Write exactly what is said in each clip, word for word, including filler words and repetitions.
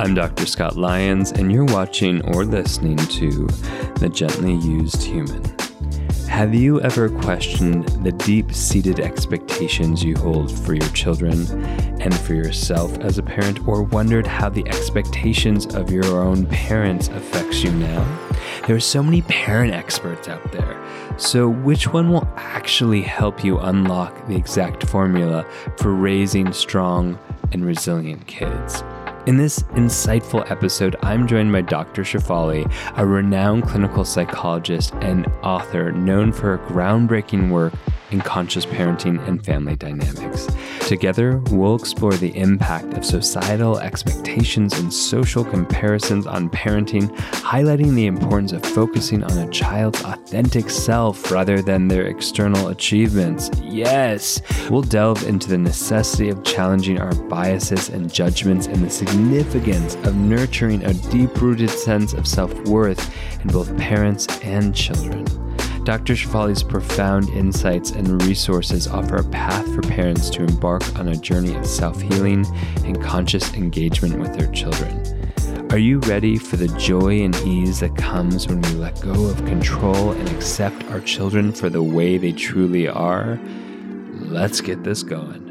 I'm Doctor Scott Lyons, and you're watching or listening to The Gently Used Human. Have you ever questioned the deep-seated expectations you hold for your children and for yourself as a parent, or wondered how the expectations of your own parents affects you now? There are so many parent experts out there. So which one will actually help you unlock the exact formula for raising strong and resilient kids? In this insightful episode, I'm joined by Doctor Shefali, a renowned clinical psychologist and author known for her groundbreaking work in conscious parenting and family dynamics. Together, we'll explore the impact of societal expectations and social comparisons on parenting, highlighting the importance of focusing on a child's authentic self rather than their external achievements. Yes! We'll delve into the necessity of challenging our biases and judgments and the significance of nurturing a deep-rooted sense of self-worth in both parents and children. Doctor Shefali's profound insights and resources offer a path for parents to embark on a journey of self-healing and conscious engagement with their children. Are you ready for the joy and ease that comes when we let go of control and accept our children for the way they truly are? Let's get this going.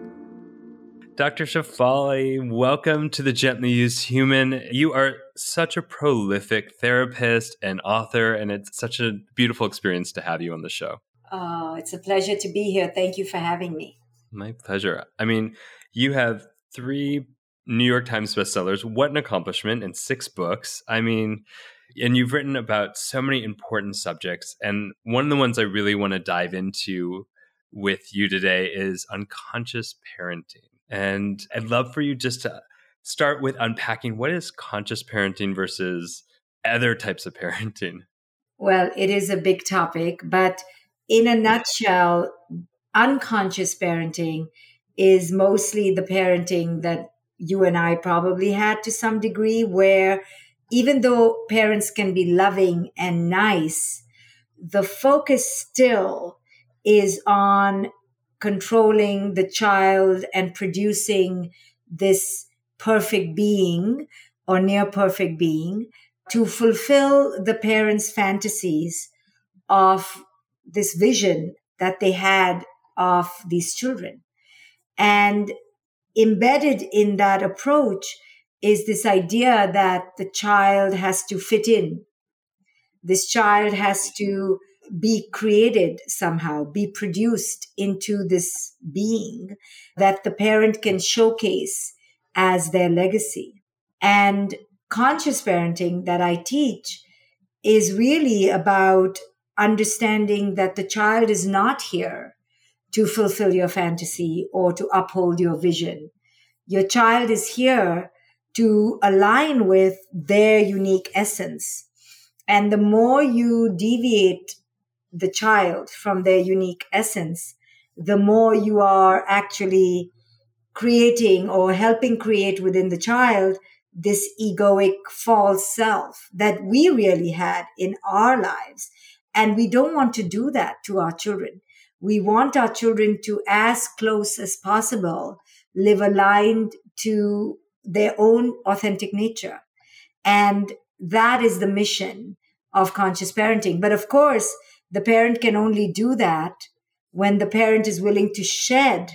Doctor Shefali, welcome to The Gently Used Human. You are such a prolific therapist and author, and it's such a beautiful experience to have you on the show. Oh, it's a pleasure to be here. Thank you for having me. My pleasure. I mean, you have three New York Times bestsellers, what an accomplishment, and six books. I mean, and you've written about so many important subjects. And one of the ones I really want to dive into with you today is unconscious parenting. And I'd love for you just to start with unpacking what is conscious parenting versus other types of parenting. Well, it is a big topic, but in a nutshell, unconscious parenting is mostly the parenting that you and I probably had to some degree, where even though parents can be loving and nice, the focus still is on controlling the child and producing this perfect being or near perfect being to fulfill the parents' fantasies of this vision that they had of these children. And embedded in that approach is this idea that the child has to fit in. This child has to be created somehow, be produced into this being that the parent can showcase as their legacy. And conscious parenting that I teach is really about understanding that the child is not here to fulfill your fantasy or to uphold your vision. Your child is here to align with their unique essence. And the more you deviate the child from their unique essence, the more you are actually creating or helping create within the child this egoic false self that we really had in our lives. And we don't want to do that to our children. We want our children to, as close as possible, live aligned to their own authentic nature. And that is the mission of conscious parenting. But of course, the parent can only do that when the parent is willing to shed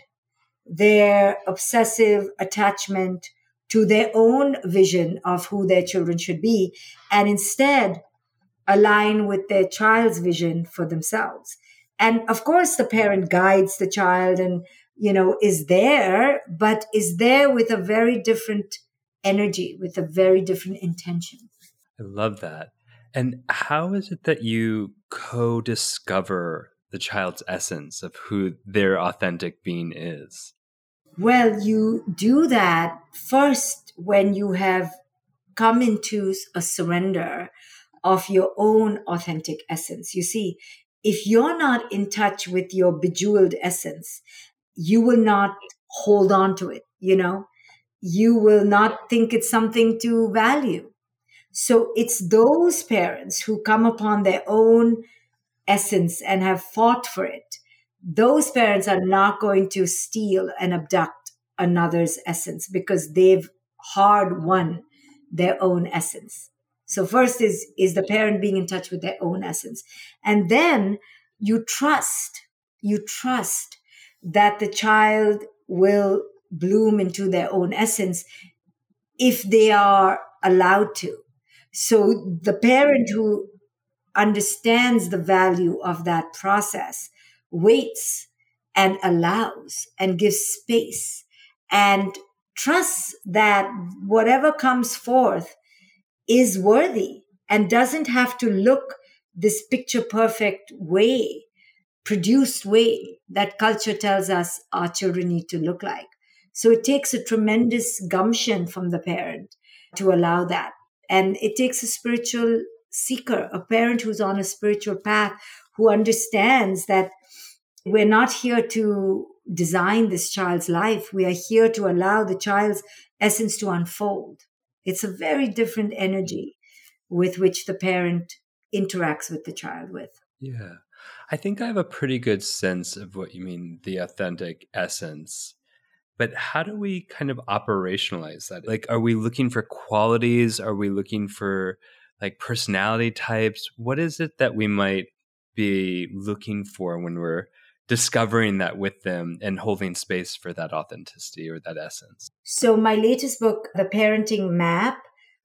their obsessive attachment to their own vision of who their children should be, and instead align with their child's vision for themselves. And of course, the parent guides the child and, you know, is there, but is there with a very different energy, with a very different intention. I love that. And how is it that you co-discover the child's essence of who their authentic being is? Well, you do that first when you have come into a surrender of your own authentic essence. You see, if you're not in touch with your bejeweled essence, you will not hold on to it, you know? You will not think it's something to value. So it's those parents who come upon their own essence and have fought for it. Those parents are not going to steal and abduct another's essence because they've hard won their own essence. So first is, is the parent being in touch with their own essence. And then you trust, you trust that the child will bloom into their own essence if they are allowed to. So the parent who understands the value of that process waits and allows and gives space and trusts that whatever comes forth is worthy and doesn't have to look this picture perfect way, produced way that culture tells us our children need to look like. So it takes a tremendous gumption from the parent to allow that. And it takes a spiritual seeker, a parent who's on a spiritual path, who understands that we're not here to design this child's life. We are here to allow the child's essence to unfold. It's a very different energy with which the parent interacts with the child with. Yeah. I think I have a pretty good sense of what you mean, the authentic essence. But how do we kind of operationalize that? Like, are we looking for qualities? Are we looking for like personality types? What is it that we might be looking for when we're discovering that with them and holding space for that authenticity or that essence? So my latest book, The Parenting Map,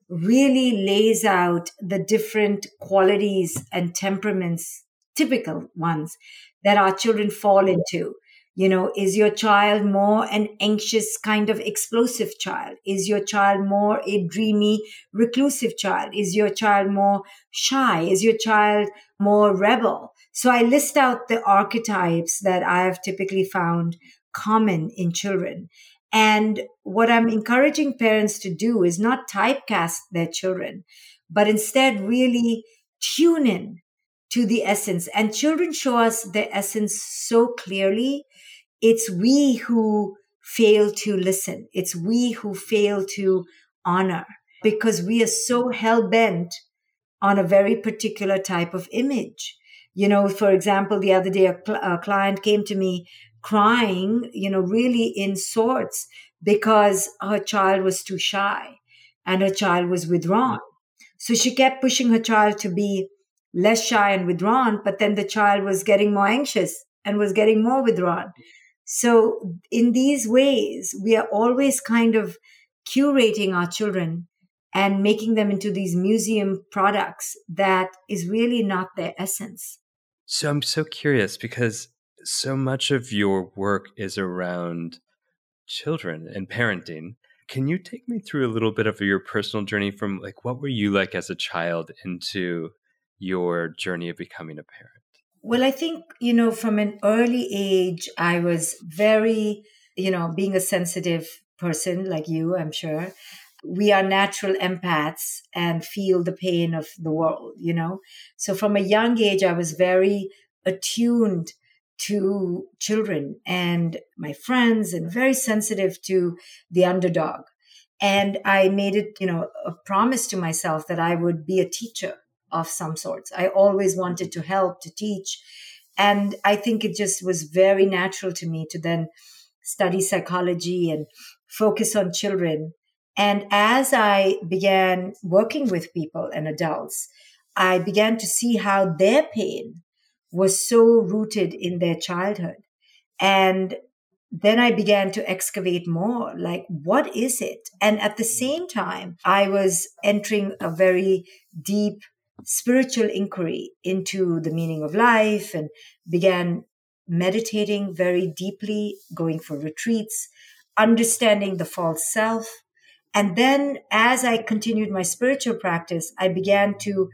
really lays out the different qualities and temperaments, typical ones, that our children fall into. You know, is your child more an anxious kind of explosive child? Is your child more a dreamy, reclusive child? Is your child more shy? Is your child more rebel? So I list out the archetypes that I have typically found common in children. And what I'm encouraging parents to do is not typecast their children, but instead really tune in to the essence. And children show us their essence so clearly. It's we who fail to listen. It's we who fail to honor because we are so hell-bent on a very particular type of image. You know, for example, the other day, a, cl- a client came to me crying, you know, really in sorts because her child was too shy and her child was withdrawn. So she kept pushing her child to be less shy and withdrawn, but then the child was getting more anxious and was getting more withdrawn. So in these ways, we are always kind of curating our children and making them into these museum products that is really not their essence. So I'm so curious because so much of your work is around children and parenting. Can you take me through a little bit of your personal journey from like, what were you like as a child into your journey of becoming a parent? Well, I think, you know, from an early age, I was very, you know, being a sensitive person like you, I'm sure. We are natural empaths and feel the pain of the world, you know. So from a young age, I was very attuned to children and my friends and very sensitive to the underdog. And I made it, you know, a promise to myself that I would be a teacher of some sorts. I always wanted to help, to teach. And I think it just was very natural to me to then study psychology and focus on children. And as I began working with people and adults, I began to see how their pain was so rooted in their childhood. And then I began to excavate more, like, what is it? And at the same time, I was entering a very deep spiritual inquiry into the meaning of life and began meditating very deeply, going for retreats, understanding the false self. And then as I continued my spiritual practice, I began to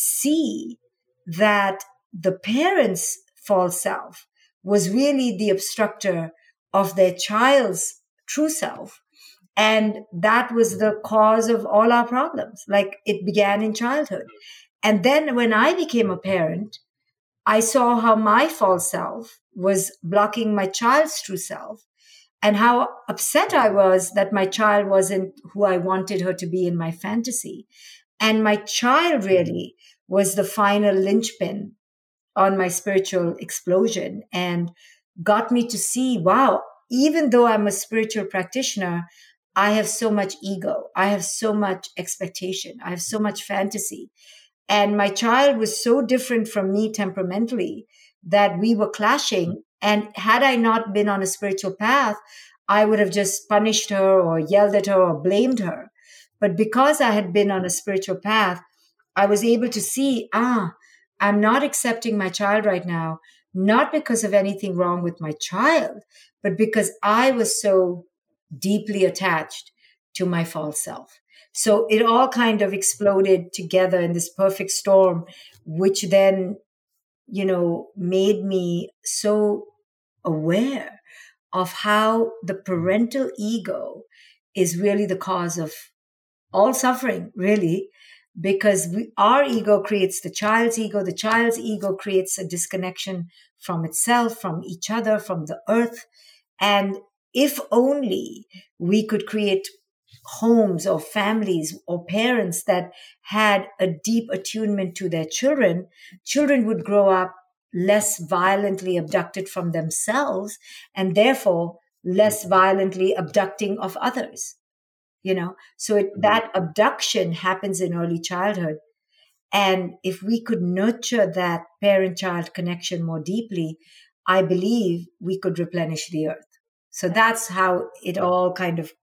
see that the parents' false self was really the obstructor of their child's true self. And that was the cause of all our problems. Like, it began in childhood. And then when I became a parent, I saw how my false self was blocking my child's true self and how upset I was that my child wasn't who I wanted her to be in my fantasy. And my child really was the final linchpin on my spiritual explosion and got me to see, wow, even though I'm a spiritual practitioner, I have so much ego. I have so much expectation. I have so much fantasy. And my child was so different from me temperamentally that we were clashing. And had I not been on a spiritual path, I would have just punished her or yelled at her or blamed her. But because I had been on a spiritual path, I was able to see, ah, I'm not accepting my child right now, not because of anything wrong with my child, but because I was so deeply attached to my false self. So it all kind of exploded together in this perfect storm, which then, you know, made me so aware of how the parental ego is really the cause of all suffering, really, because we, our ego creates the child's ego. The child's ego creates a disconnection from itself, from each other, from the earth. And if only we could create homes or families or parents that had a deep attunement to their children, children would grow up less violently abducted from themselves and therefore less violently abducting of others. You know, so it, that abduction happens in early childhood. And if we could nurture that parent-child connection more deeply, I believe we could replenish the earth. So that's how it all kind of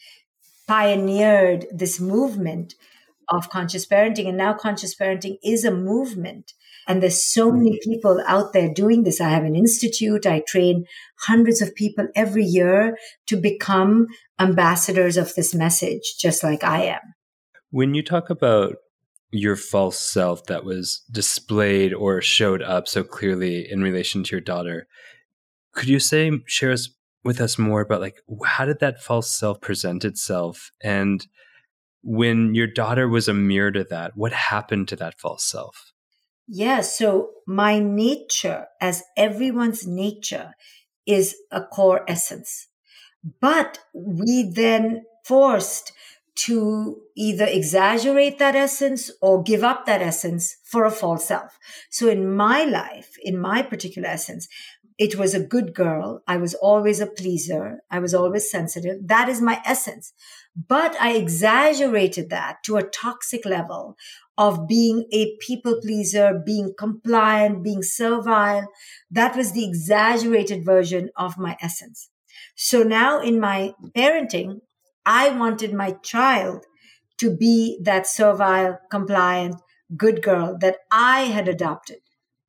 pioneered this movement of conscious parenting. And now conscious parenting is a movement. And there's so many people out there doing this. I have an institute. I train hundreds of people every year to become ambassadors of this message, just like I am. When you talk about your false self that was displayed or showed up so clearly in relation to your daughter, could you say, share us, with us more about like, how did that false self present itself? And when your daughter was a mirror to that, what happened to that false self? Yeah, so my nature, as everyone's nature, is a core essence. But we then forced to either exaggerate that essence or give up that essence for a false self. So in my life, in my particular essence, it was a good girl. I was always a pleaser. I was always sensitive. That is my essence. But I exaggerated that to a toxic level of being a people pleaser, being compliant, being servile. That was the exaggerated version of my essence. So now in my parenting, I wanted my child to be that servile, compliant, good girl that I had adopted.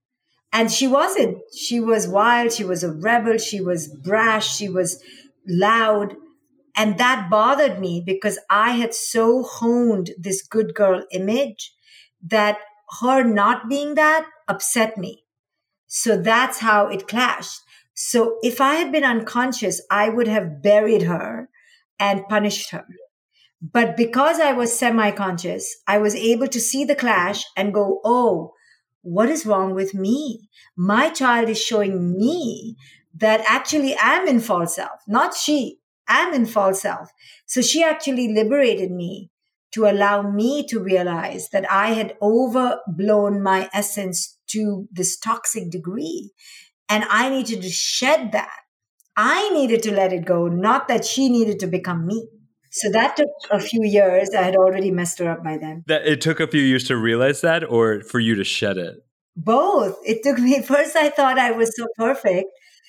And she wasn't. She was wild. She was a rebel. She was brash. She was loud. And that bothered me because I had so honed this good girl image that her not being that upset me. So that's how it clashed. So if I had been unconscious, I would have buried her and punished her. But because I was semi-conscious, I was able to see the clash and go, oh, what is wrong with me? My child is showing me that actually I'm in false self, not she. I'm in false self. So she actually liberated me to allow me to realize that I had overblown my essence to this toxic degree. And I needed to shed that. I needed to let it go, not that she needed to become me. So that took a few years. I had already messed her up by then. That it took a few years to realize that, or for you to shed it? Both. It took me, first I thought I was so perfect,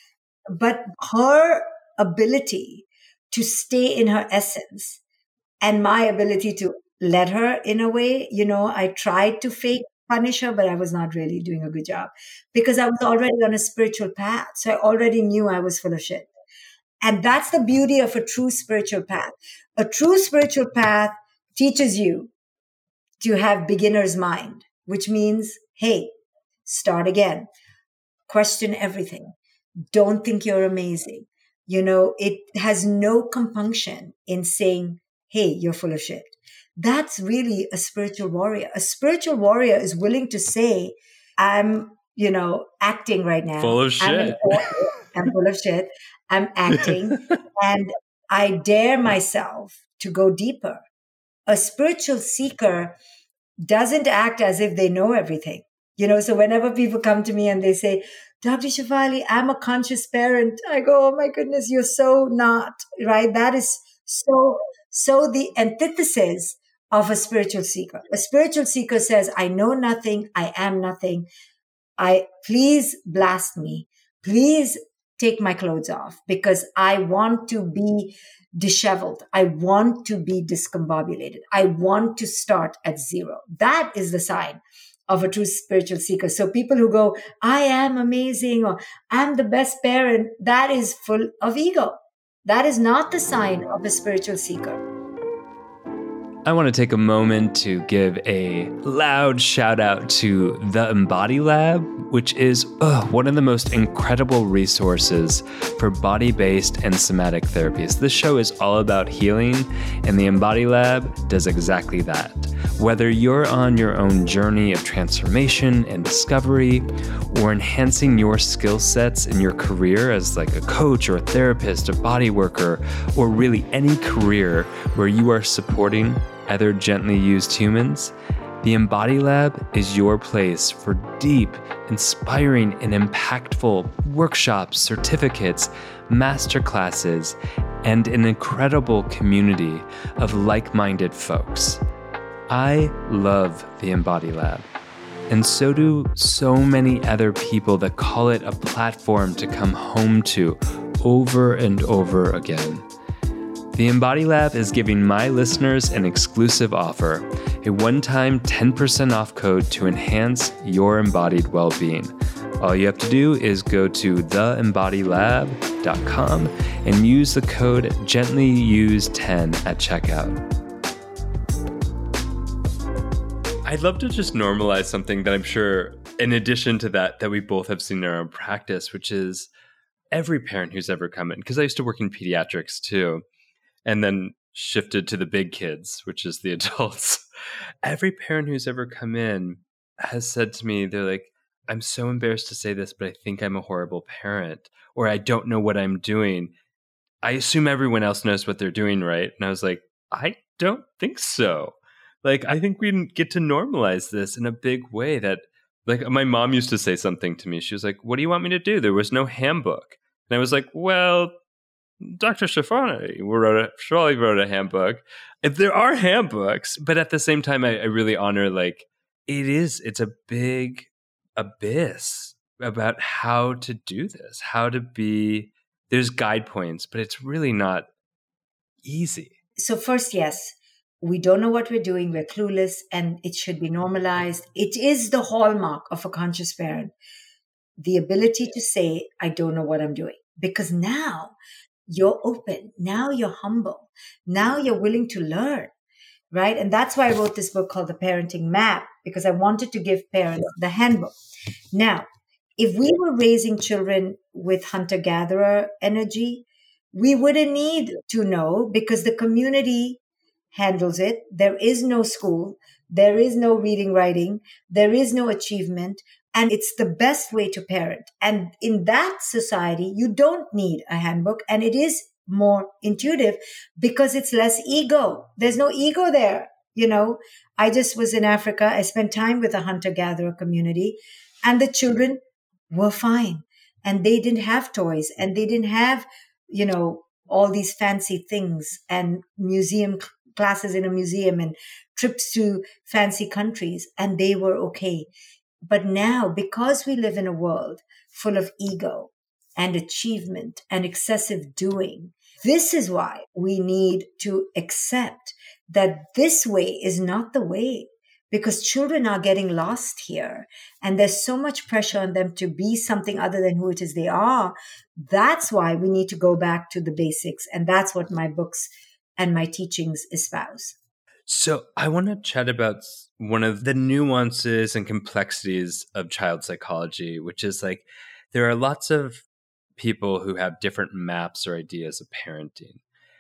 but her ability to stay in her essence and my ability to let her in a way, you know, I tried to fake punish her, but I was not really doing a good job because I was already on a spiritual path. So I already knew I was full of shit. And that's the beauty of a true spiritual path. A true spiritual path teaches you to have beginner's mind, which means, hey, start again. Question everything. Don't think you're amazing. You know, it has no compunction in saying, hey, you're full of shit. That's really a spiritual warrior. A spiritual warrior is willing to say, I'm, you know, acting right now. Full of shit. I'm, I'm full of shit. I'm acting and I dare myself to go deeper. A spiritual seeker doesn't act as if they know everything. You know, so whenever people come to me and they say, Doctor Shefali, I'm a conscious parent, I go, oh my goodness, you're so not, right? That is So, so the antithesis of a spiritual seeker. A spiritual seeker says, I know nothing. I am nothing. I please blast me. Please take my clothes off because I want to be disheveled. I want to be discombobulated. I want to start at zero. That is the sign of a true spiritual seeker. So people who go, I am amazing or I'm the best parent, that is full of ego. That is not the sign of a spiritual seeker. I want to take a moment to give a loud shout out to the Embody Lab, which is uh, one of the most incredible resources for body-based and somatic therapies. This show is all about healing, and the Embody Lab does exactly that. Whether you're on your own journey of transformation and discovery, or enhancing your skill sets in your career as like a coach or a therapist, a body worker, or really any career where you are supporting other gently used humans, the Embody Lab is your place for deep, inspiring, and impactful workshops, certificates, masterclasses, and an incredible community of like-minded folks. I love the Embody Lab, and so do so many other people that call it a platform to come home to over and over again. The Embody Lab is giving my listeners an exclusive offer, a one-time ten percent off code to enhance your embodied well-being. All you have to do is go to the embody lab dot com and use the code gently use ten at checkout. I'd love to just normalize something that I'm sure, in addition to that, that we both have seen in our own practice, which is every parent who's ever come in, because I used to work in pediatrics too, and then shifted to the big kids, which is the adults. Every parent who's ever come in has said to me, they're like, I'm so embarrassed to say this, but I think I'm a horrible parent, or I don't know what I'm doing. I assume everyone else knows what they're doing, right? And I was like, I don't think so. Like, I think we get to normalize this in a big way that, like, my mom used to say something to me. She was like, what do you want me to do? There was no handbook. And I was like, well, Doctor Shefali wrote a, Shefali wrote a handbook. If there are handbooks, but at the same time, I, I really honor, like, it is, it's a big abyss about how to do this, how to be, there's guide points, but it's really not easy. So first, yes, we don't know what we're doing. We're clueless and it should be normalized. It is the hallmark of a conscious parent, the ability to say, I don't know what I'm doing, because now you're open. Now you're humble. Now you're willing to learn, right? And that's why I wrote this book called The Parenting Map, because I wanted to give parents the handbook. Now, if we were raising children with hunter-gatherer energy, we wouldn't need to know because the community handles it. There is no school. There is no reading, writing. There is no achievement. And it's the best way to parent. And in that society, you don't need a handbook. And it is more intuitive because it's less ego. There's no ego there. You know, I just was in Africa. I spent time with a hunter-gatherer community and the children were fine. And they didn't have toys and they didn't have, you know, all these fancy things and museum classes in a museum and trips to fancy countries. And they were okay. But now, because we live in a world full of ego and achievement and excessive doing, this is why we need to accept that this way is not the way, because children are getting lost here. And there's so much pressure on them to be something other than who it is they are. That's why we need to go back to the basics. And that's what my books and my teachings espouse. So I want to chat about one of the nuances and complexities of child psychology, which is like there are lots of people who have different maps or ideas of parenting.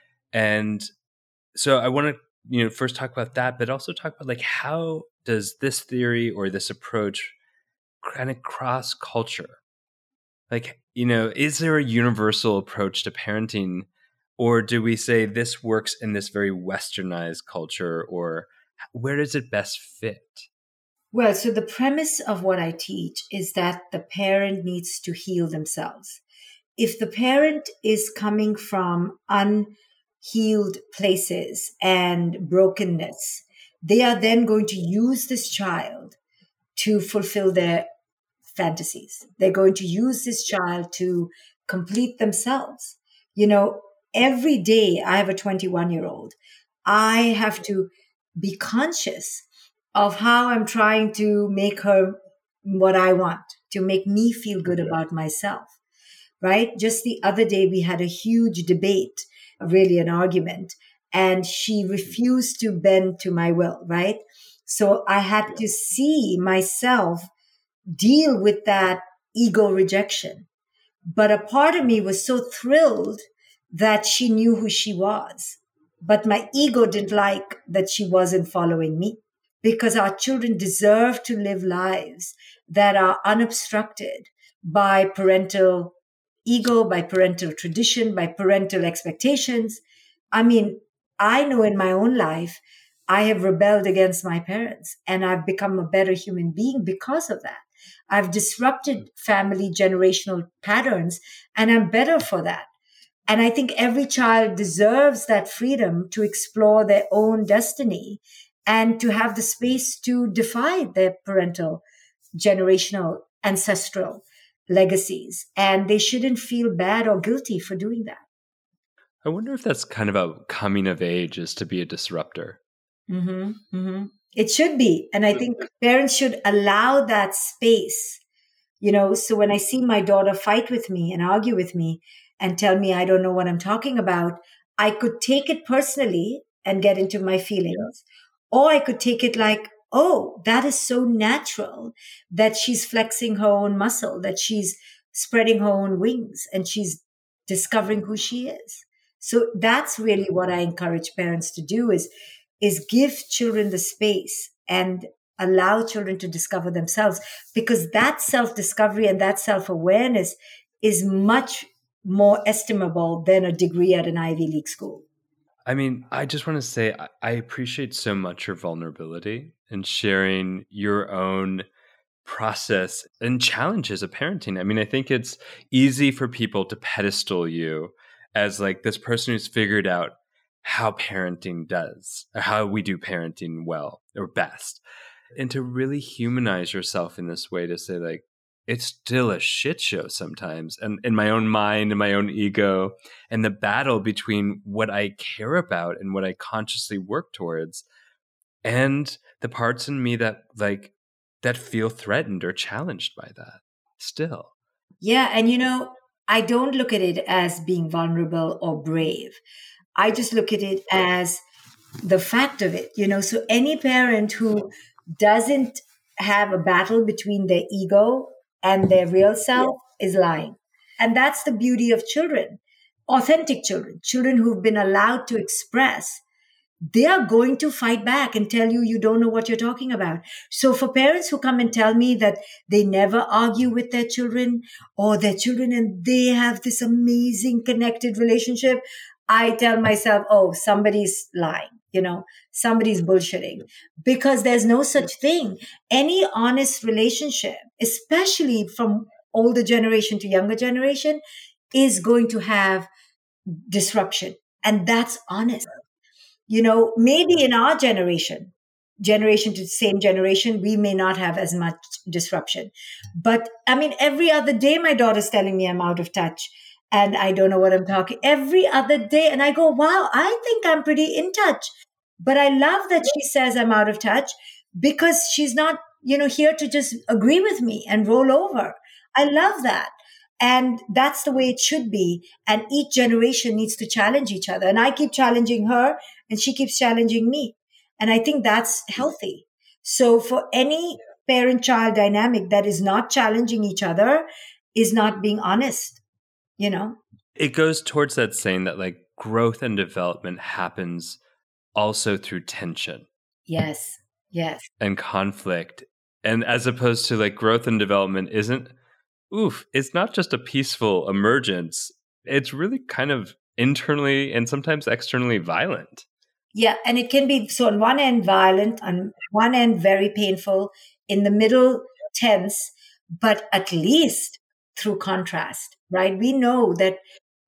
And so I want to, you know, first talk about that, but also talk about like how does this theory or this approach kind of cross culture? Like, you know, is there a universal approach to parenting? Or do we say this works in this very westernized culture, or where does it best fit? Well, so the premise of what I teach is that the parent needs to heal themselves. If the parent is coming from healed places and brokenness, they are then going to use this child to fulfill their fantasies. They're going to use this child to complete themselves. You know, every day I have a twenty-one year old. I have to be conscious of how I'm trying to make her what I want, to make me feel good about myself, right? Just the other day, we had a huge debate, really an argument, and she refused to bend to my will, right? So I had to see myself deal with that ego rejection. But a part of me was so thrilled that she knew who she was. But my ego didn't like that she wasn't following me, because our children deserve to live lives that are unobstructed by parental ego, by parental tradition, by parental expectations. I mean, I know in my own life, I have rebelled against my parents and I've become a better human being because of that. I've disrupted family generational patterns and I'm better for that. And I think every child deserves that freedom to explore their own destiny and to have the space to defy their parental generational ancestral legacies. And they shouldn't feel bad or guilty for doing that. I wonder if that's kind of a coming of age, is to be a disruptor. Mm-hmm, mm-hmm. It should be. And I think parents should allow that space, you know, so when I see my daughter fight with me and argue with me and tell me I don't know what I'm talking about, I could take it personally and get into my feelings. Or I could take it like, oh, that is so natural that she's flexing her own muscle, that she's spreading her own wings and she's discovering who she is. So that's really what I encourage parents to do is, is give children the space and allow children to discover themselves, because that self-discovery and that self-awareness is much more estimable than a degree at an Ivy League school. I mean, I just want to say I appreciate so much your vulnerability and sharing your own process and challenges of parenting. I mean, I think it's easy for people to pedestal you as like this person who's figured out how parenting does, or how we do parenting well or best. And to really humanize yourself in this way, to say like, it's still a shit show sometimes. And in my own mind and my own ego, and the battle between what I care about and what I consciously work towards, and the parts in me that like, that feel threatened or challenged by that still. Yeah. And you know, I don't look at it as being vulnerable or brave. I just look at it as the fact of it, you know. So any parent who doesn't have a battle between their ego and their real self is lying. And that's the beauty of children, authentic children, children who've been allowed to express. They are going to fight back and tell you, you don't know what you're talking about. So for parents who come and tell me that they never argue with their children or their children and they have this amazing connected relationship, I tell myself, oh, somebody's lying, you know, somebody's bullshitting, because there's no such thing. Any honest relationship, especially from older generation to younger generation, is going to have disruption. And that's honest. You know, maybe in our generation, generation to the same generation, we may not have as much disruption. But I mean, every other day, my daughter's telling me I'm out of touch and I don't know what I'm talking. Every other day. And I go, wow, I think I'm pretty in touch. But I love that she says I'm out of touch, because she's not, you know, here to just agree with me and roll over. I love that. And that's the way it should be. And each generation needs to challenge each other. And I keep challenging her and she keeps challenging me. And I think that's healthy. So for any parent-child dynamic that is not challenging each other is not being honest, you know? It goes towards that saying that like growth and development happens also through tension. Yes. Yes. And conflict. And as opposed to like growth and development isn't, oof, it's not just a peaceful emergence. It's really kind of internally and sometimes externally violent. Yeah. And it can be, so on one end, violent, on one end, very painful, in the middle, tense, but at least through contrast, right? We know that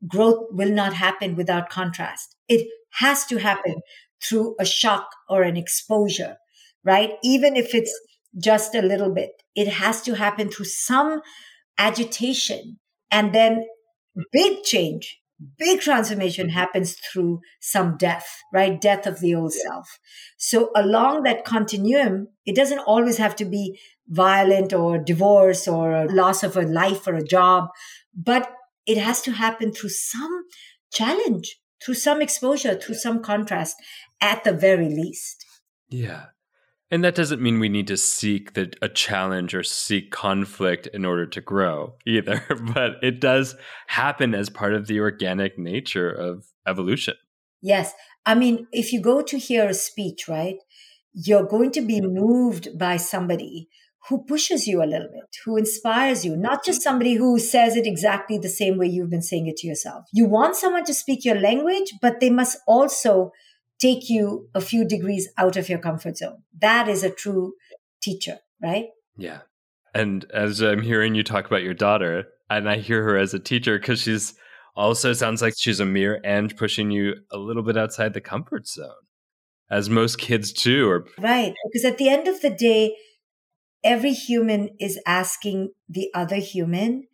growth will not happen without contrast. It has to happen through a shock or an exposure, right? Even if it's just a little bit, it has to happen through some agitation, and then big change, big transformation happens through some death, right? Death of the old self. So along that continuum, it doesn't always have to be violent or divorce or a loss of a life or a job, but it has to happen through some challenge, through some exposure, through some contrast at the very least. Yeah. And that doesn't mean we need to seek the, a challenge or seek conflict in order to grow either, but it does happen as part of the organic nature of evolution. Yes. I mean, if you go to hear a speech, right, you're going to be moved by somebody who pushes you a little bit, who inspires you, not just somebody who says it exactly the same way you've been saying it to yourself. You want someone to speak your language, but they must also take you a few degrees out of your comfort zone. That is a true teacher, right? Yeah. And as I'm hearing you talk about your daughter, and I hear her as a teacher because she's also sounds like she's a mirror and pushing you a little bit outside the comfort zone, as most kids do. Or right. Because at the end of the day, every human is asking the other human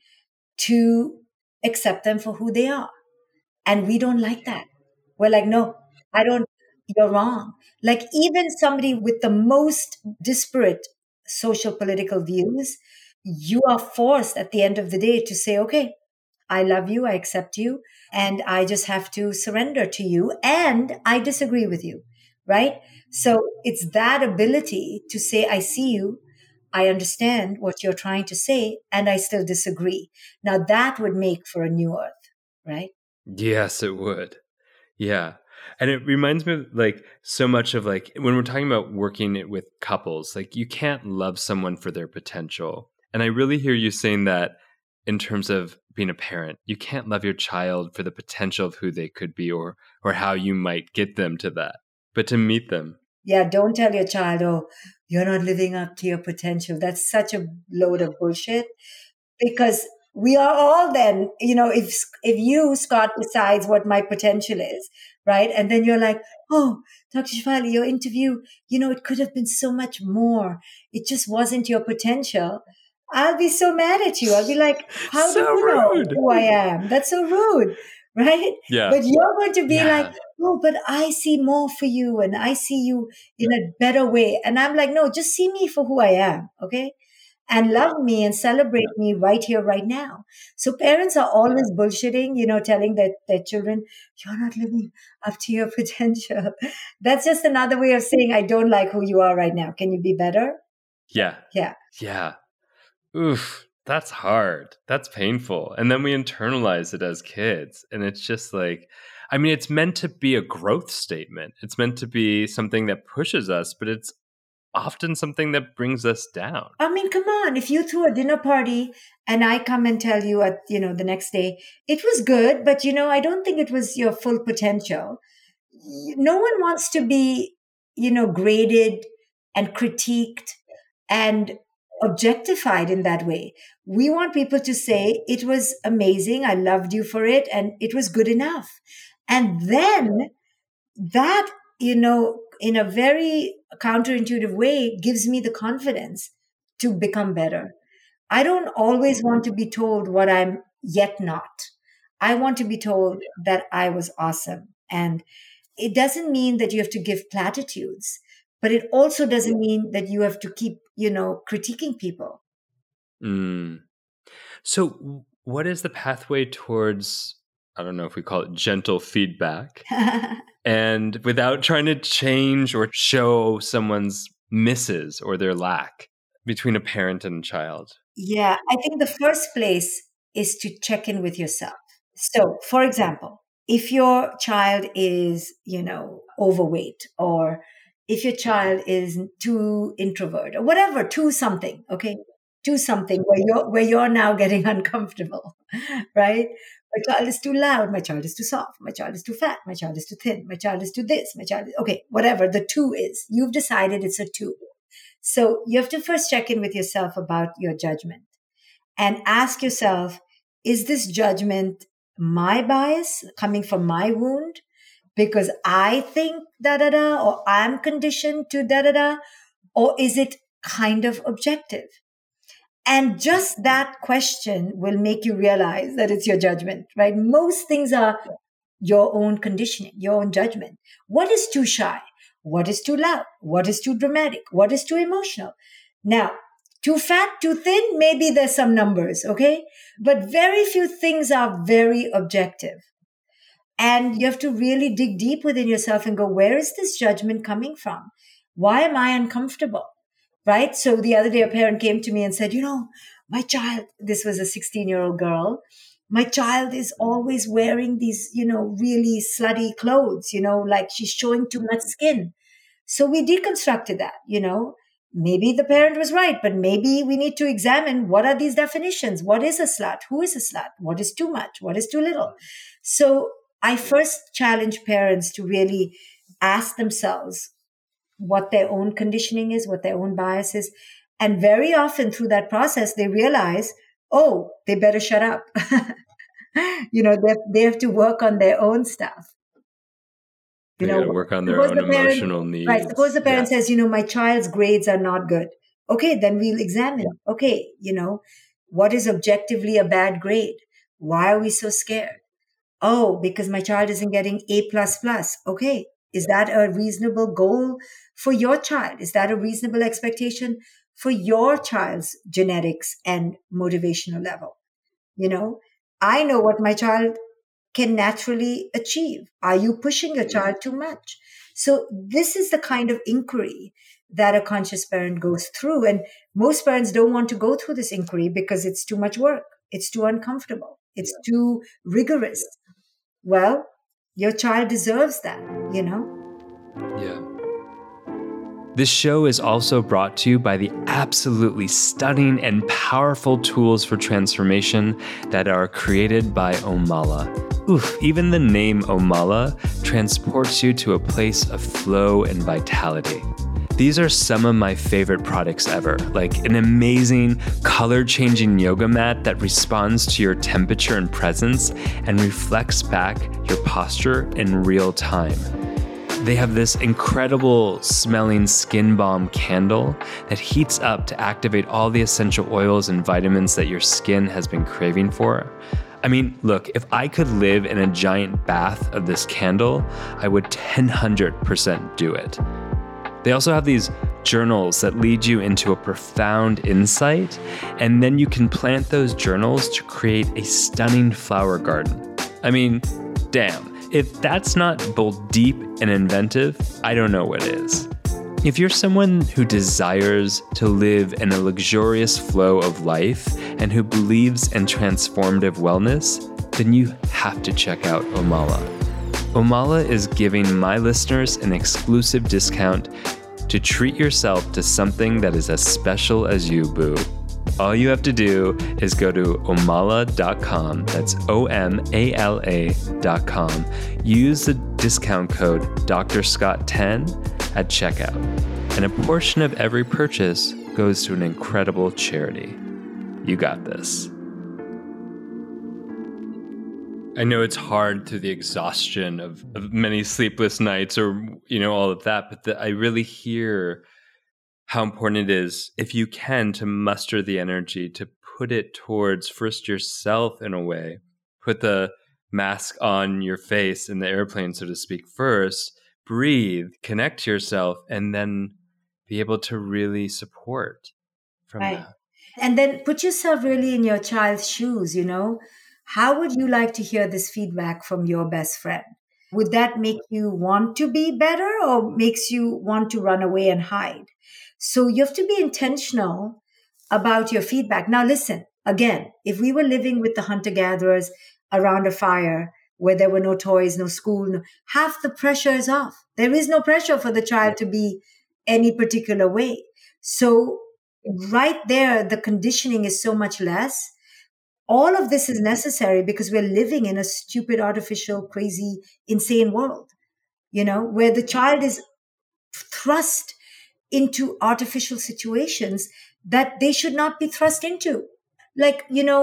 to accept them for who they are. And we don't like that. We're like, no, I don't. You're wrong. Like even somebody with the most disparate social political views, you are forced at the end of the day to say, okay, I love you, I accept you, and I just have to surrender to you, and I disagree with you, right? So it's that ability to say, I see you, I understand what you're trying to say, and I still disagree. Now that would make for a new earth, right? Yes, it would. Yeah. And it reminds me of like so much of like when we're talking about working it with couples, like you can't love someone for their potential. And I really hear you saying that in terms of being a parent. You can't love your child for the potential of who they could be or or how you might get them to that, but to meet them. Yeah, don't tell your child, oh, you're not living up to your potential. That's such a load of bullshit because we are all then, you know, if if you, Scott, decides what my potential is, right? And then you're like, oh, Doctor Shefali, your interview, you know, it could have been so much more. It just wasn't your potential. I'll be so mad at you. I'll be like, how So do you know rude. who I am? That's so rude, right? Yeah. But you're going to be Yeah. like, oh, but I see more for you and I see you in a better way. And I'm like, no, just see me for who I am, okay? And love me and celebrate me right here, right now. So parents are always bullshitting, you know, telling their, their children, you're not living up to your potential. That's just another way of saying, I don't like who you are right now. Can you be better? Yeah. Yeah. Yeah. Oof. That's hard. That's painful. And then we internalize it as kids. And it's just like, I mean, it's meant to be a growth statement. It's meant to be something that pushes us, but it's often something that brings us down. I mean, come on. If you threw a dinner party and I come and tell you at, you know, the next day, it was good, but, you know, I don't think it was your full potential. No one wants to be, you know, graded and critiqued and objectified in that way. We want people to say, it was amazing. I loved you for it. And it was good enough. And then that, you know, in a very counterintuitive way, gives me the confidence to become better. I don't always want to be told what I'm yet not. I want to be told that I was awesome. And it doesn't mean that you have to give platitudes, but it also doesn't mean that you have to keep, you know, critiquing people. Mm. So what is the pathway towards, I don't know if we call it gentle feedback, and without trying to change or show someone's misses or their lack between a parent and a child? Yeah, I think the first place is to check in with yourself. So, for example, if your child is, you know, overweight, or if your child is too introvert or whatever, too something, okay? Too something where you're, where you're now getting uncomfortable, right? My child is too loud. My child is too soft. My child is too fat. My child is too thin. My child is too this. My child is, okay, whatever the two is. You've decided it's a two. So you have to first check in with yourself about your judgment and ask yourself, is this judgment my bias coming from my wound because I think da da da, or I'm conditioned to da da da, or is it kind of objective? And just that question will make you realize that it's your judgment, right? Most things are your own conditioning, your own judgment. What is too shy? What is too loud? What is too dramatic? What is too emotional? Now, too fat, too thin, maybe there's some numbers, okay? But very few things are very objective. And you have to really dig deep within yourself and go, where is this judgment coming from? Why am I uncomfortable? Right? So the other day, a parent came to me and said, you know, my child, this was a sixteen year old girl, my child is always wearing these, you know, really slutty clothes, you know, like she's showing too much skin. So we deconstructed that, you know, maybe the parent was right, but maybe we need to examine what are these definitions? What is a slut? Who is a slut? What is too much? What is too little? So I first challenge parents to really ask themselves what their own conditioning is, what their own bias is. And very often through that process, they realize, oh, they better shut up. you know, they, they have to work on their own stuff. You they know, work on their own the parent, emotional needs. Right. Suppose the parent yeah. says, you know, my child's grades are not good. Okay, then we'll examine. Yeah. Okay, you know, what is objectively a bad grade? Why are we so scared? Oh, because my child isn't getting A plus plus. Okay. Is that a reasonable goal for your child? Is that a reasonable expectation for your child's genetics and motivational level? You know, I know what my child can naturally achieve. Are you pushing your child too much? So this is the kind of inquiry that a conscious parent goes through. And most parents don't want to go through this inquiry because it's too much work. It's too uncomfortable. It's yeah. too rigorous. Well, your child deserves that, you know? Yeah. This show is also brought to you by the absolutely stunning and powerful tools for transformation that are created by Omala. Oof, even the name Omala transports you to a place of flow and vitality. These are some of my favorite products ever, like an amazing color-changing yoga mat that responds to your temperature and presence and reflects back your posture in real time. They have this incredible smelling skin balm candle that heats up to activate all the essential oils and vitamins that your skin has been craving for. I mean, look, if I could live in a giant bath of this candle, I would one hundred percent do it. They also have these journals that lead you into a profound insight, and then you can plant those journals to create a stunning flower garden. I mean, damn, if that's not both deep and inventive, I don't know what is. If you're someone who desires to live in a luxurious flow of life and who believes in transformative wellness, then you have to check out Omala. Omala is giving my listeners an exclusive discount to treat yourself to something that is as special as you, boo. All you have to do is go to omala dot com, that's O M A L A dot com. Use the discount code D R Scott ten at checkout, and a portion of every purchase goes to an incredible charity. You got this. I know it's hard through the exhaustion of, of many sleepless nights or, you know, all of that, but the, I really hear how important it is, if you can, to muster the energy, to put it towards first yourself in a way, put the mask on your face in the airplane, so to speak, first, breathe, connect to yourself, and then be able to really support from right. that. And then put yourself really in your child's shoes, you know. How would you like to hear this feedback from your best friend? Would that make you want to be better or makes you want to run away and hide? So you have to be intentional about your feedback. Now, listen, again, if we were living with the hunter-gatherers around a fire where there were no toys, no school, no, half the pressure is off. There is no pressure for the child to be any particular way. So right there, the conditioning is so much less. All of this is necessary because we're living in a stupid, artificial, crazy, insane world, you know, where the child is thrust into artificial situations that they should not be thrust into. Like, you know,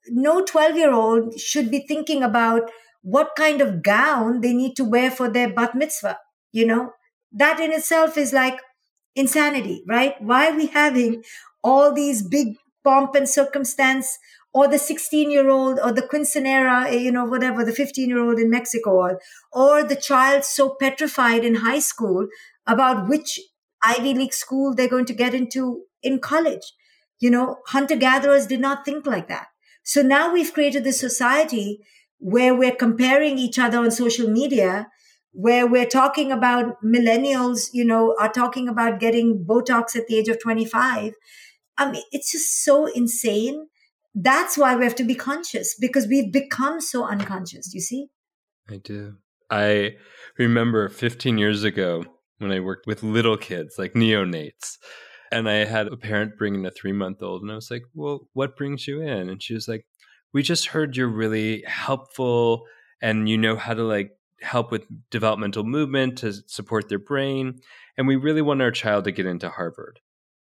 no twelve year old should be thinking about what kind of gown they need to wear for their bat mitzvah. You know, that in itself is like insanity, right? Why are we having all these big pomp and circumstance, or the sixteen year old or the quinceanera, you know, whatever, the fifteen year old in Mexico, or, or the child so petrified in high school about which Ivy League school they're going to get into in college. You know, hunter gatherers did not think like that. So now we've created this society where we're comparing each other on social media, where we're talking about millennials, you know, are talking about getting Botox at the age of twenty-five. I mean, it's just so insane. That's why we have to be conscious, because we've become so unconscious, you see? I do. I remember fifteen years ago when I worked with little kids, like neonates, and I had a parent bring in a three-month-old, and I was like, well, what brings you in? And she was like, we just heard you're really helpful and you know how to like help with developmental movement to support their brain. And we really want our child to get into Harvard.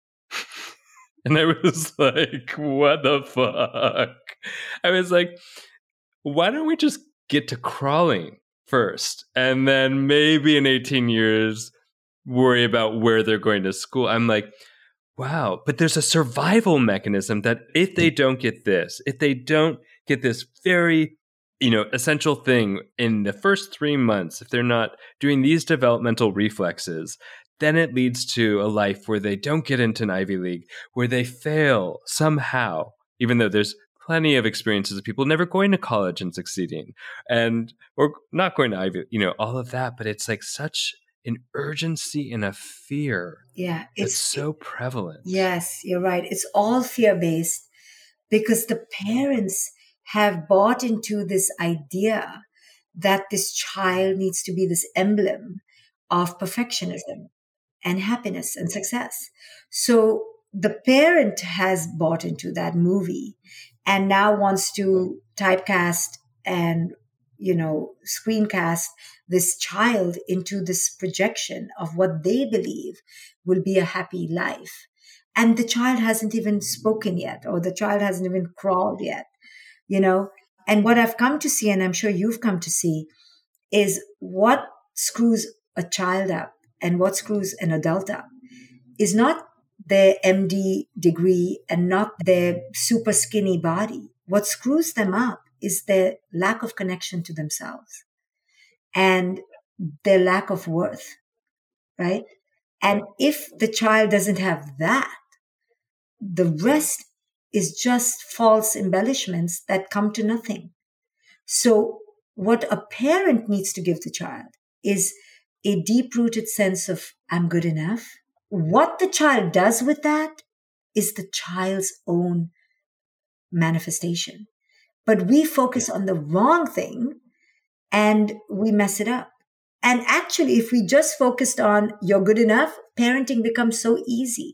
And I was like, what the fuck? I was like, why don't we just get to crawling first? And then maybe in eighteen years, worry about where they're going to school. I'm like, wow, but there's a survival mechanism that if they don't get this, if they don't get this very, you know, essential thing in the first three months, if they're not doing these developmental reflexes, then it leads to a life where they don't get into an Ivy League, where they fail somehow, even though there's plenty of experiences of people never going to college and succeeding, and or not going to Ivy, you know, all of that. But it's like such an urgency and a fear. Yeah, it's so prevalent. Yes, you're right. It's all fear-based because the parents have bought into this idea that this child needs to be this emblem of perfectionism and happiness and success. So the parent has bought into that movie and now wants to typecast and, you know, screencast this child into this projection of what they believe will be a happy life. And the child hasn't even spoken yet, or the child hasn't even crawled yet, you know. And what I've come to see, and I'm sure you've come to see, is what screws a child up and what screws an adult up is not their M D degree and not their super skinny body. What screws them up is their lack of connection to themselves and their lack of worth, right? And if the child doesn't have that, the rest is just false embellishments that come to nothing. So what a parent needs to give the child is a deep-rooted sense of, I'm good enough. What the child does with that is the child's own manifestation. But we focus on the wrong thing and we mess it up. And actually, if we just focused on you're good enough, parenting becomes so easy.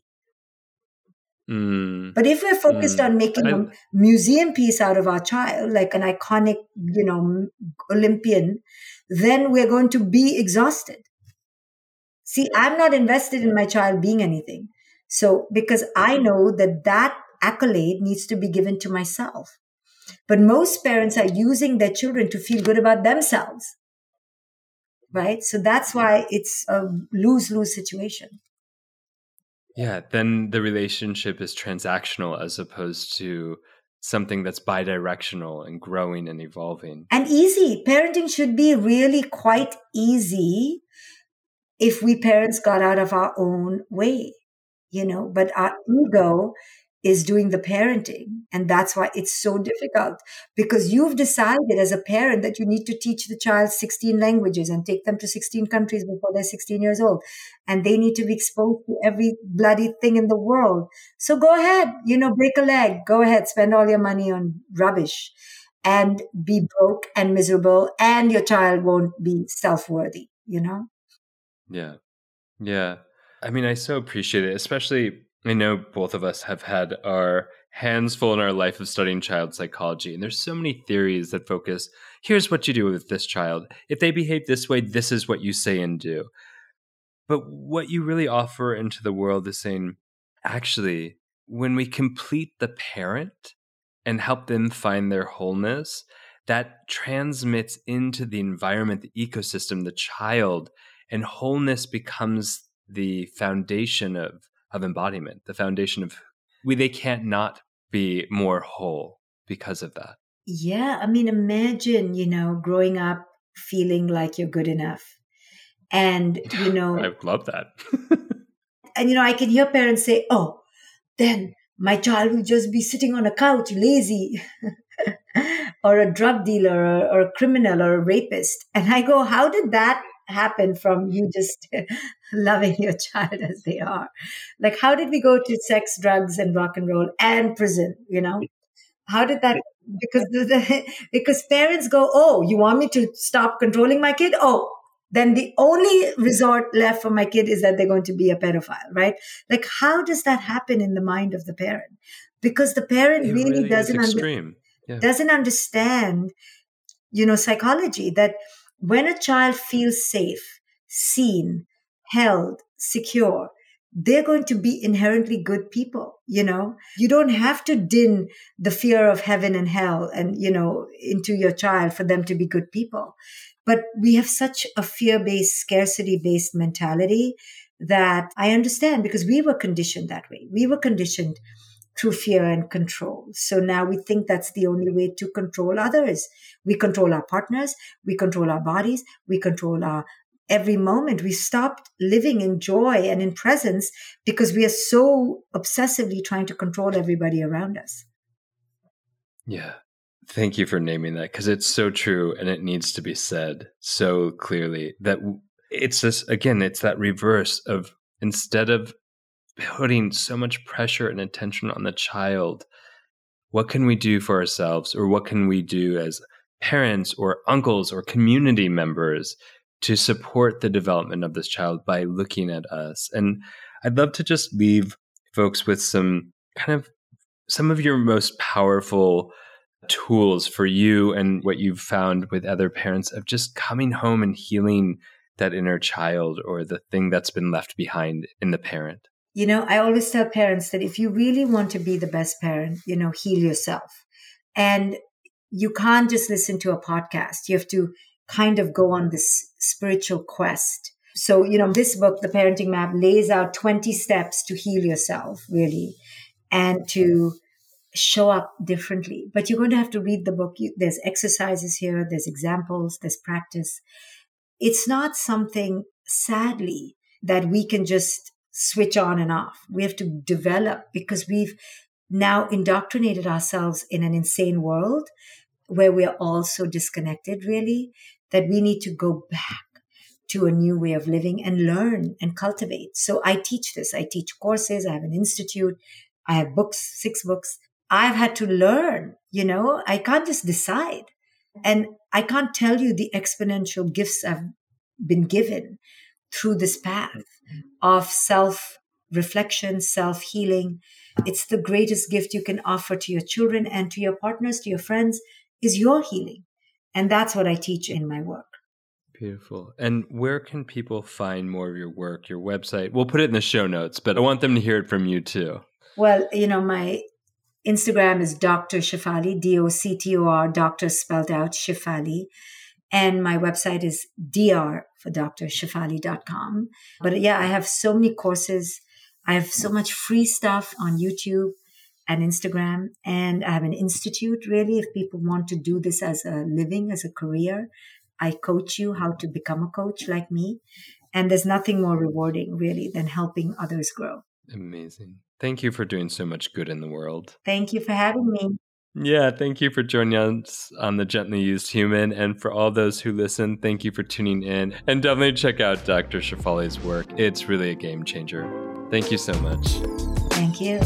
Mm. But if we're focused mm. on making I, a museum piece out of our child, like an iconic, you know, Olympian, then we're going to be exhausted. See, I'm not invested in my child being anything. So, because I know that that accolade needs to be given to myself. But most parents are using their children to feel good about themselves. Right? So that's why it's a lose-lose situation. Yeah, then the relationship is transactional as opposed to something that's bidirectional and growing and evolving. And easy. Parenting should be really quite easy if we parents got out of our own way, you know, but our ego is doing the parenting. And that's why it's so difficult, because you've decided as a parent that you need to teach the child sixteen languages and take them to sixteen countries before they're sixteen years old. And they need to be exposed to every bloody thing in the world. So go ahead, you know, break a leg, go ahead, spend all your money on rubbish and be broke and miserable, and your child won't be self-worthy, you know? Yeah. Yeah. I mean, I so appreciate it, especially I know both of us have had our hands full in our life of studying child psychology. And there's so many theories that focus, here's what you do with this child. If they behave this way, this is what you say and do. But what you really offer into the world is saying, actually, when we complete the parent, and help them find their wholeness, that transmits into the environment, the ecosystem, the child, and wholeness becomes the foundation of, of embodiment, the foundation of we, they can't not be more whole because of that. Yeah. I mean, imagine, you know, growing up feeling like you're good enough. And, you know, I love that. And, you know, I can hear parents say, oh, then my child will just be sitting on a couch, lazy, or a drug dealer, or, or a criminal, or a rapist. And I go, how did that happen from you just loving your child as they are? Like, how did we go to sex, drugs, and rock and roll and prison, you know? How did that? Because the, the, because parents go, oh, you want me to stop controlling my kid? Oh, then the only resort left for my kid is that they're going to be a pedophile, right? Like, how does that happen in the mind of the parent? Because the parent it really, really doesn't, under, yeah. doesn't understand, you know, psychology, that when a child feels safe, seen, held, secure, they're going to be inherently good people, you know? You don't have to din the fear of heaven and hell and, you know, into your child for them to be good people. But we have such a fear-based, scarcity-based mentality that I understand, because we were conditioned that way. We were conditioned through fear and control. So now we think that's the only way to control others. We control our partners. We control our bodies. We control our every moment. We stopped living in joy and in presence because we are so obsessively trying to control everybody around us. Yeah. Thank you for naming that, because it's so true and it needs to be said so clearly that it's this, again, it's that reverse of, instead of putting so much pressure and attention on the child, what can we do for ourselves, or what can we do as parents or uncles or community members to support the development of this child by looking at us? And I'd love to just leave folks with some kind of some of your most powerful tools for you and what you've found with other parents of just coming home and healing that inner child or the thing that's been left behind in the parent. You know, I always tell parents that if you really want to be the best parent, you know, heal yourself. And you can't just listen to a podcast. You have to kind of go on this spiritual quest. So, you know, this book, The Parenting Map, lays out twenty steps to heal yourself, really, and to show up differently. But you're going to have to read the book. You, there's exercises here, there's examples, there's practice. It's not something, sadly, that we can just switch on and off. We have to develop, because we've now indoctrinated ourselves in an insane world where we're all so disconnected, really, that we need to go back to a new way of living and learn and cultivate. So I teach this. I teach courses. I have an institute. I have books, six books. I've had to learn, you know, I can't just decide. And I can't tell you the exponential gifts I've been given through this path of self-reflection, self-healing. It's the greatest gift you can offer to your children and to your partners, to your friends, is your healing. And that's what I teach in my work. Beautiful. And where can people find more of your work, your website? We'll put it in the show notes, but I want them to hear it from you too. Well, you know, my Instagram is Doctor Shefali, D O C T O R, doctor spelled out, Shefali. And my website is D R for D R shefali dot com. But yeah, I have so many courses. I have so much free stuff on YouTube and Instagram. And I have an institute, really, if people want to do this as a living, as a career. I coach you how to become a coach like me. And there's nothing more rewarding, really, than helping others grow. Amazing. Thank you for doing so much good in the world. Thank you for having me. Yeah, thank you for joining us on The Gently Used Human. And for all those who listen, thank you for tuning in. And definitely check out Doctor Shefali's work. It's really a game changer. Thank you so much. Thank you.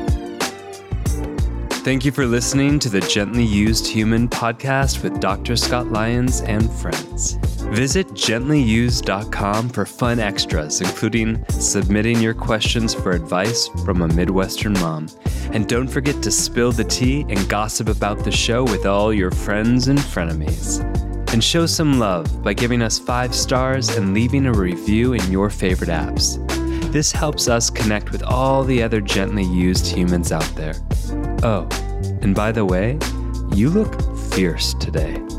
Thank you for listening to the Gently Used Human podcast with Doctor Scott Lyons and friends. Visit gently used dot com for fun extras, including submitting your questions for advice from a Midwestern mom. And don't forget to spill the tea and gossip about the show with all your friends and frenemies. And show some love by giving us five stars and leaving a review in your favorite apps. This helps us connect with all the other gently used humans out there. Oh, And by the way, you look fierce today.